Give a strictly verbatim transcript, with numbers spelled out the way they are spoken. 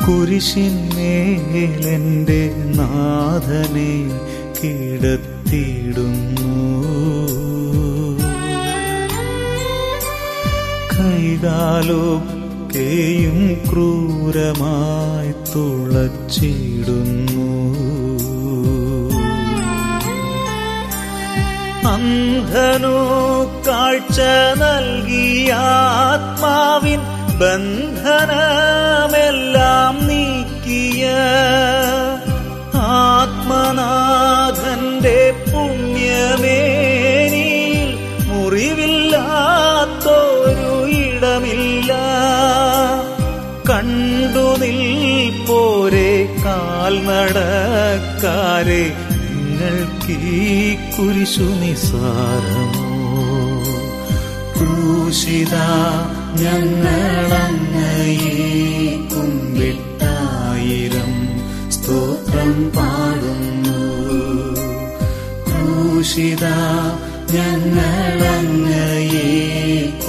കുരിശിന്മേലെന്റെ നാഥനെ കിടത്തിയിടുന്നു. കൈകാലൊക്കെയും ക്രൂരമായി തുളച്ചിടുന്നു. അന്ധനു കാഴ്ച നൽകിയ ആത്മാവിൻ ബന്ധനമെല്ലാം നീക്കിയ ആത്മനാഥന്റെ പുണ്യമേനിയിൽ മുറിവില്ലാത്തൊരു ഇടമില്ല. കണ്ടു നിൽപ്പോരെ കാൽനടക്കാരെ, നിങ്ങൾക്കീ കുരിശു നിസ്സാരമോ? ക്രൂശിത ഞങ്ങളങ്ങയെ കുമ്പിട്ടായിരം സ്തോത്രം പാടുന്നു. ക്രൂശിത ഞങ്ങളങ്ങയെ